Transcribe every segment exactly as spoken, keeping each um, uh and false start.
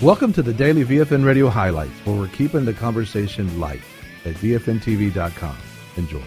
Welcome to the Daily V F N Radio Highlights, where we're keeping the conversation light at V F N T V dot com. Enjoy.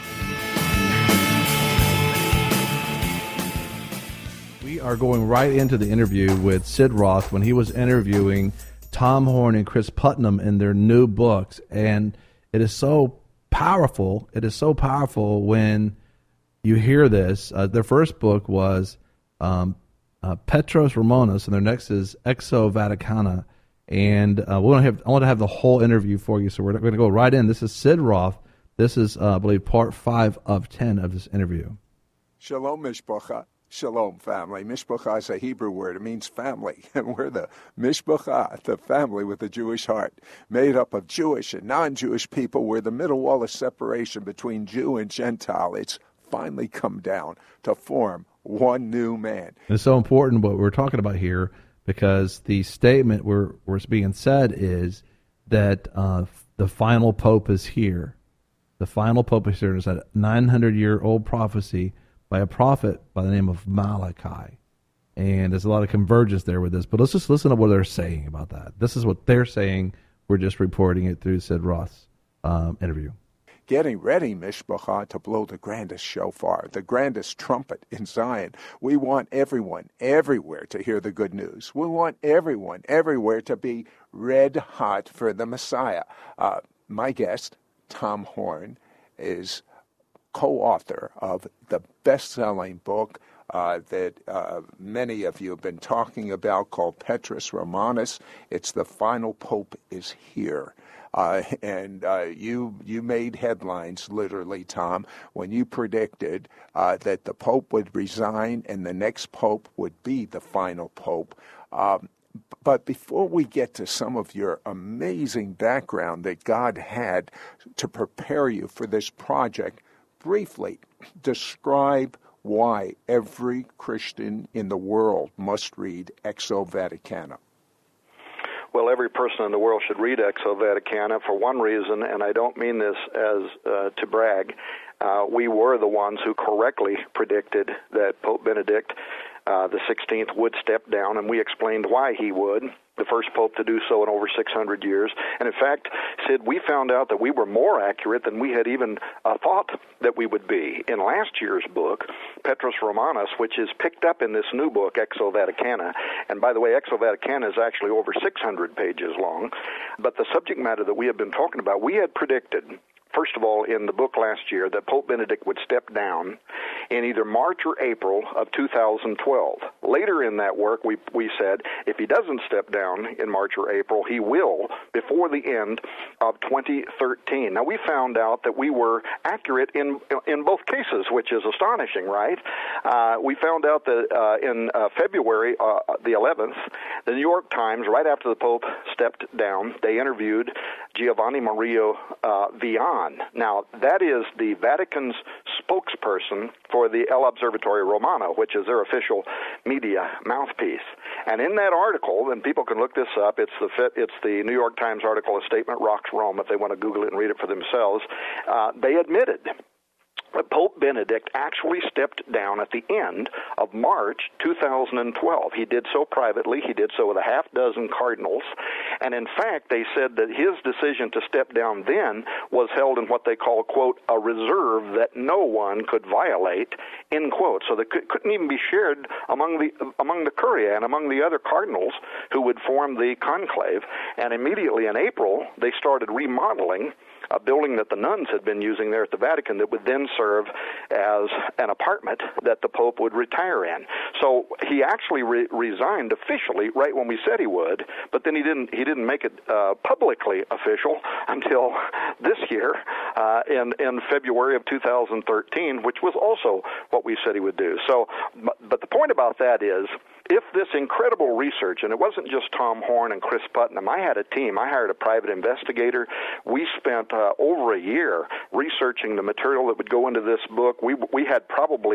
We are going right into the interview with Sid Roth when he was interviewing Tom Horn and Chris Putnam in their new books. And it is so powerful. It is so powerful when you hear this. Uh, their first book was um, uh, Petros Romanos, and their next is Exo Vaticana. And uh, we want to have, I want to have the whole interview for you, so we're going to go right in. This is Sid Roth. This is, uh, I believe, part five of ten of this interview. Shalom, Mishpacha. Shalom, family. Mishpacha is a Hebrew word. It means family. And we're the Mishpacha, the family with a Jewish heart, made up of Jewish and non-Jewish people. We're the middle wall of separation between Jew and Gentile. It's finally come down to form one new man. It's so important what we're talking about here, because the statement where what's being said is that uh, the final pope is here. The final pope is here. It's a nine hundred year old prophecy by a prophet by the name of Malachi. And there's a lot of convergence there with this. But let's just listen to what they're saying about that. This is what they're saying. We're just reporting it through Sid Roth's um, interview. Getting ready, Mishpacha, to blow the grandest shofar, the grandest trumpet in Zion. We want everyone, everywhere to hear the good news. We want everyone, everywhere to be red hot for the Messiah. Uh, my guest, Tom Horn, is co-author of the best-selling book uh, that uh, many of you have been talking about called Petros Romanos. It's The Final Pope is Here. Uh, and uh, you you made headlines, literally, Tom, when you predicted uh, that the Pope would resign and the next Pope would be the final Pope. Um, but before we get to some of your amazing background that God had to prepare you for this project, briefly describe why every Christian in the world must read Exo Vaticana. Well, every person in the world should read Exo Vaticana for one reason, and I don't mean this as uh, to brag. Uh, we were the ones who correctly predicted that Pope Benedict uh, the sixteenth would step down, and we explained why he would, the first pope to do so in over six hundred years. And in fact, Sid, we found out that we were more accurate than we had even uh, thought that we would be. In last year's book, Petros Romanos, which is picked up in this new book, Exo Vaticana, and by the way, Exo Vaticana is actually over six hundred pages long, but the subject matter that we have been talking about, we had predicted, first of all, in the book last year, that Pope Benedict would step down in either March or April of two thousand twelve. Later in that work, we we said if he doesn't step down in March or April, he will before the end of twenty thirteen. Now, we found out that we were accurate in in both cases, which is astonishing, right? Uh, we found out that uh, in uh, February uh, the eleventh, the New York Times, right after the Pope stepped down, they interviewed Giovanni Maria uh, Vian. Now, that is the Vatican's spokesperson for the El Observatorio Romano, which is their official media mouthpiece. And in that article, and people can look this up, it's the it's the New York Times article, A Statement Rocks Rome, if they want to Google it and read it for themselves. Uh, they admitted Pope Benedict actually stepped down at the end of March two thousand twelve. He did so privately. He did so with a half dozen cardinals. And in fact, they said that his decision to step down then was held in what they call, quote, a reserve that no one could violate, end quote. So that could, couldn't even be shared among the among the Curia and among the other cardinals who would form the conclave. And immediately in April, they started remodeling a building that the nuns had been using there at the Vatican that would then serve as an apartment that the Pope would retire in. So he actually re- resigned officially right when we said he would, but then he didn't he didn't make it uh, publicly official until this year uh, in, in February of two thousand thirteen, which was also what we said he would do. So, but, but the point about that is, if this incredible research, and it wasn't just Tom Horn and Chris Putnam, I had a team. I hired a private investigator. We spent uh, over a year researching the material that would go into this book. We we had probably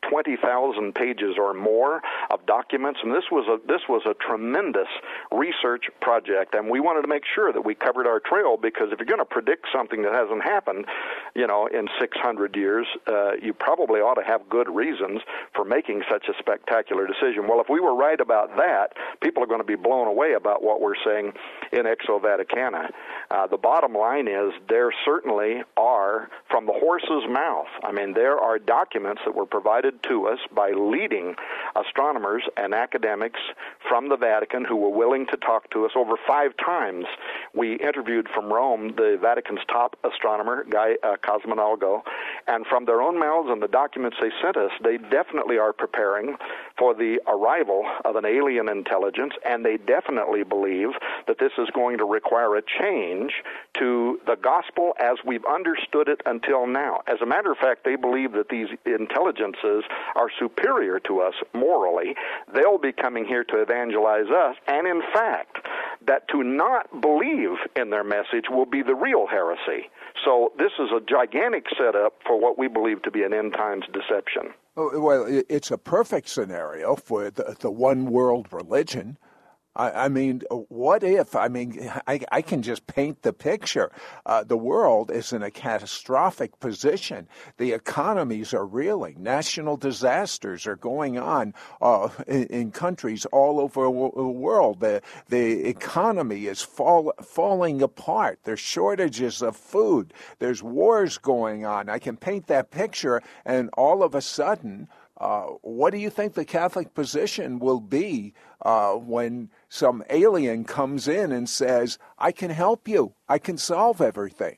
twenty thousand pages or more of documents, and this was a this was a tremendous research project, and we wanted to make sure that we covered our trail, because if you're going to predict something that hasn't happened, you know, in six hundred years, uh, you probably ought to have good reasons for making such a spectacular decision. Well, if we were right about that, people are going to be blown away about what we're saying in Exo Vaticana. Uh, the bottom line is there certainly are, from the horse's mouth, I mean, there are documents that were provided to us by leading astronomers and academics from the Vatican who were willing to talk to us. Over five times we interviewed from Rome the Vatican's top astronomer, Guy uh, Cosmonalgo, and from their own mouths and the documents they sent us, they definitely are preparing for the arrival of an alien intelligence, and they definitely believe that this is going to require a change to the gospel as we've understood it until now. As a matter of fact, they believe that these intelligences are superior to us morally. They'll be coming here to evangelize us, and in fact, that to not believe in their message will be the real heresy. So this is a gigantic setup for what we believe to be an end times deception. Well, it's a perfect scenario for the, the one world religion. I, I mean, what if, I mean, I, I can just paint the picture. Uh, the world is in a catastrophic position. The economies are reeling. National disasters are going on uh, in, in countries all over the world. The, the economy is fall, falling apart. There's shortages of food. There's wars going on. I can paint that picture, and all of a sudden, Uh, what do you think the Catholic position will be uh, when some alien comes in and says, I can help you, I can solve everything?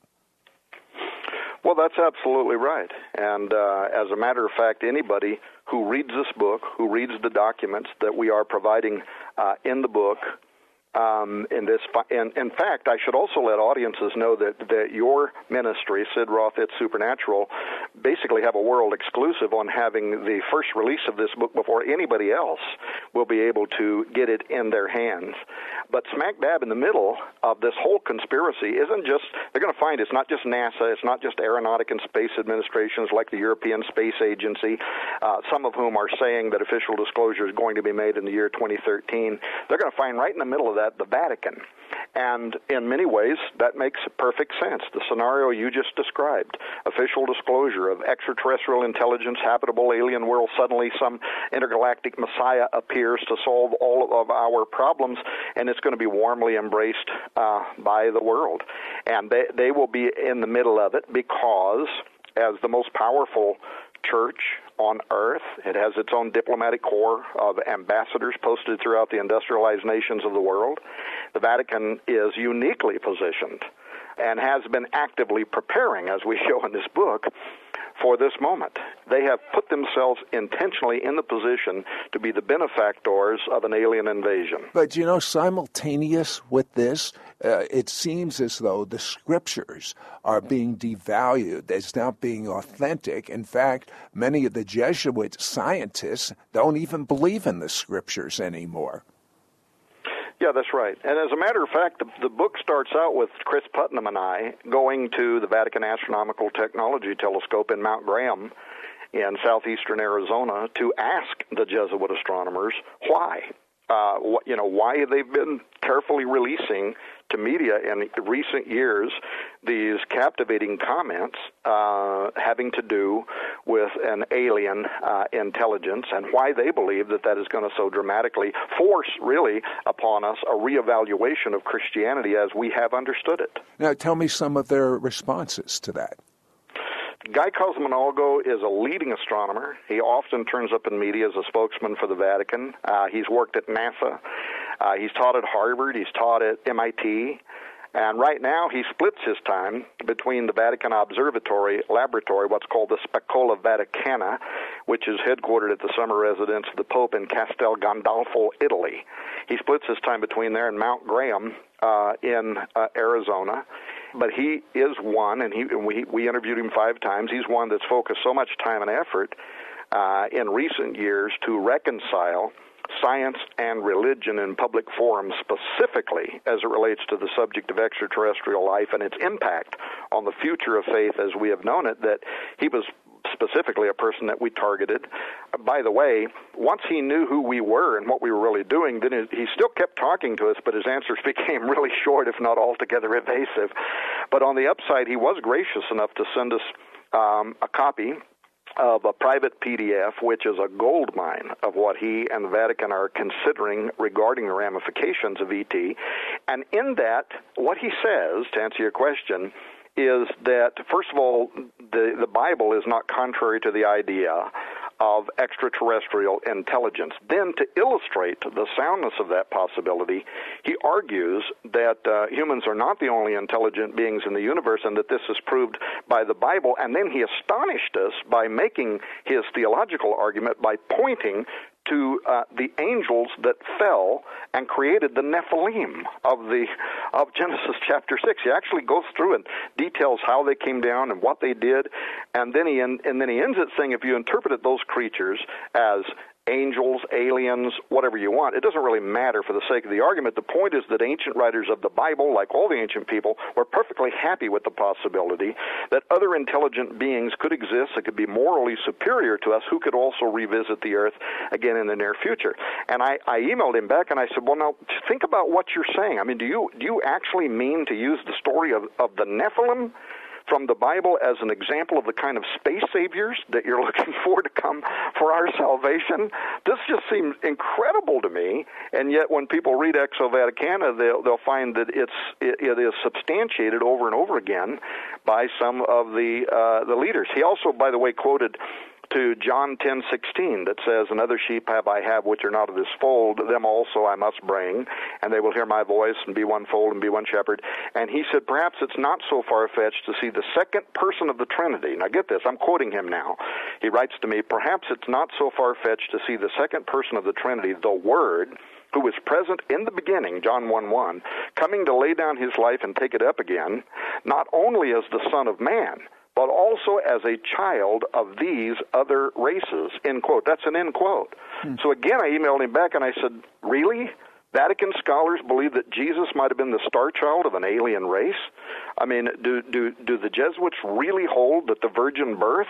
Well, that's absolutely right. And uh, as a matter of fact, anybody who reads this book, who reads the documents that we are providing uh, in the book, Um, in this, in, in fact, I should also let audiences know that, that your ministry, Sid Roth, It's Supernatural, basically have a world exclusive on having the first release of this book before anybody else will be able to get it in their hands. But smack dab in the middle of this whole conspiracy isn't just, they're going to find it's not just NASA, it's not just aeronautic and space administrations like the European Space Agency, uh, some of whom are saying that official disclosure is going to be made in the year twenty thirteen. They're going to find right in the middle of that the Vatican. And in many ways, that makes perfect sense. The scenario you just described, official disclosure of extraterrestrial intelligence, habitable alien world, suddenly some intergalactic messiah appears to solve all of our problems, and it's going to be warmly embraced uh, by the world. And they, they will be in the middle of it because, as the most powerful church on earth, it has its own diplomatic corps of ambassadors posted throughout the industrialized nations of the world. The Vatican is uniquely positioned and has been actively preparing, as we show in this book, for this moment. They have put themselves intentionally in the position to be the benefactors of an alien invasion. But, you know, simultaneous with this, uh, it seems as though the scriptures are being devalued as not being authentic. In fact, many of the Jesuit scientists don't even believe in the scriptures anymore. Yeah, that's right. And as a matter of fact, the, the book starts out with Chris Putnam and I going to the Vatican Astronomical Technology Telescope in Mount Graham in southeastern Arizona to ask the Jesuit astronomers why. Uh, what, you know, why they've been carefully releasing to media in recent years these captivating comments uh, having to do with an alien uh, intelligence, and why they believe that that is going to so dramatically force, really, upon us a reevaluation of Christianity as we have understood it. Now, tell me some of their responses to that. Guy Cosmonalgo is a leading astronomer. He often turns up in media as a spokesman for the Vatican. Uh, he's worked at NASA. Uh, he's taught at Harvard. He's taught at M I T. And right now he splits his time between the Vatican Observatory Laboratory, what's called the Specola Vaticana, which is headquartered at the summer residence of the Pope in Castel Gandolfo, Italy. He splits his time between there and Mount Graham uh, in uh, Arizona. But he is one, and he and we, we interviewed him five times, he's one that's focused so much time and effort uh, in recent years to reconcile science and religion in public forums, specifically as it relates to the subject of extraterrestrial life and its impact on the future of faith as we have known it, that he was specifically a person that we targeted. By the way, once he knew who we were and what we were really doing, then he still kept talking to us, but his answers became really short, if not altogether evasive. But on the upside, he was gracious enough to send us um, a copy of a private P D F, which is a gold mine of what he and the Vatican are considering regarding the ramifications of E T. And in that, what he says, to answer your question, is that, first of all, the, the Bible is not contrary to the idea of extraterrestrial intelligence. Then, to illustrate the soundness of that possibility, he argues that uh, humans are not the only intelligent beings in the universe and that this is proved by the Bible. And then he astonished us by making his theological argument by pointing to uh, the angels that fell and created the Nephilim of the of Genesis chapter six. He actually goes through and details how they came down and what they did, and then he and then he ends it saying, if you interpreted those creatures as angels, aliens, whatever you want, it doesn't really matter for the sake of the argument. The point is that ancient writers of the Bible, like all the ancient people, were perfectly happy with the possibility that other intelligent beings could exist that could be morally superior to us, who could also revisit the earth again in the near future. And I, I emailed him back and I said, well, now, think about what you're saying. I mean, do you do you actually mean to use the story of, of the Nephilim from the Bible as an example of the kind of space saviors that you're looking for to come for our salvation? This just seems incredible to me, and yet when people read Exo Vaticana, they'll, they'll find that it's it, it is substantiated over and over again by some of the uh, the leaders. He also, by the way, quoted to John ten sixteen that says, "Another sheep have I have which are not of this fold, them also I must bring, and they will hear my voice, and be one fold and be one shepherd." And he said, perhaps it's not so far-fetched to see the second person of the Trinity. Now get this, I'm quoting him now. He writes to me, perhaps it's not so far-fetched to see the second person of the Trinity, the Word, who was present in the beginning, John one one, coming to lay down his life and take it up again, not only as the Son of Man, but also as a child of these other races, end quote. That's an end quote. Hmm. So again, I emailed him back and I said, really? Vatican scholars believe that Jesus might have been the star child of an alien race? I mean, do, do, do the Jesuits really hold that the virgin birth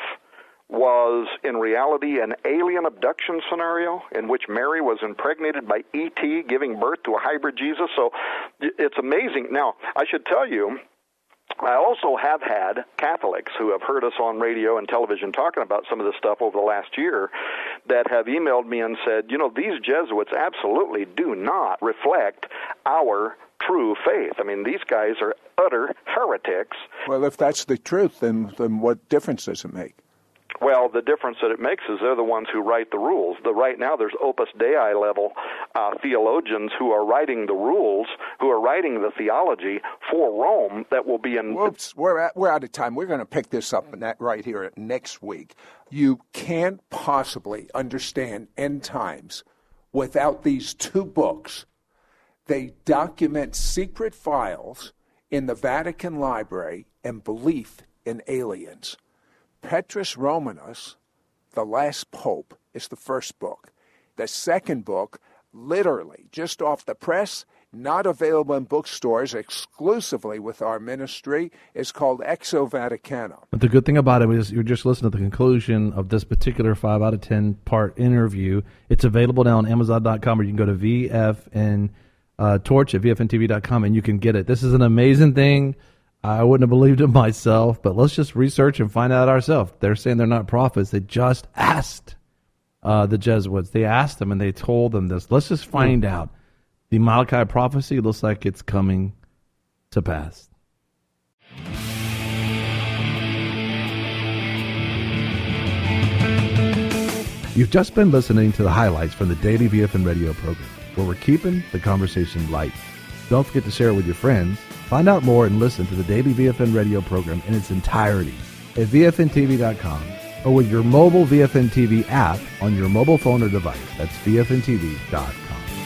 was in reality an alien abduction scenario in which Mary was impregnated by E T, giving birth to a hybrid Jesus? So it's amazing. Now, I should tell you, I also have had Catholics who have heard us on radio and television talking about some of this stuff over the last year that have emailed me and said, you know, these Jesuits absolutely do not reflect our true faith. I mean, these guys are utter heretics. Well, if that's the truth, then, then what difference does it make? Well, the difference that it makes is they're the ones who write the rules. The, right now, there's Opus Dei level uh, theologians who are writing the rules, who are writing the theology for Rome that will be in... Whoops, we're, at, we're out of time. We're going to pick this up in that right here next week. You can't possibly understand end times without these two books. They document secret files in the Vatican Library and belief in aliens. Petrus Romanus, The Last Pope, is the first book. The second book, literally, just off the press, not available in bookstores, exclusively with our ministry, is called Exo Vaticana. But the good thing about it is you're just listening to the conclusion of this particular five out of ten part interview. It's available now on Amazon dot com, or you can go to V F N uh, Torch at V F N T V dot com and you can get it. This is an amazing thing. I wouldn't have believed it myself, but let's just research and find out ourselves. They're saying they're not prophets. They just asked uh, the Jesuits. They asked them and they told them this. Let's just find out. The Malachi prophecy looks like it's coming to pass. You've just been listening to the highlights from the Daily V F N Radio program, where we're keeping the conversation light. Don't forget to share it with your friends. Find out more and listen to the Daily V F N Radio program in its entirety at V F N T V dot com or with your mobile V F N T V app on your mobile phone or device. That's V F N T V dot com.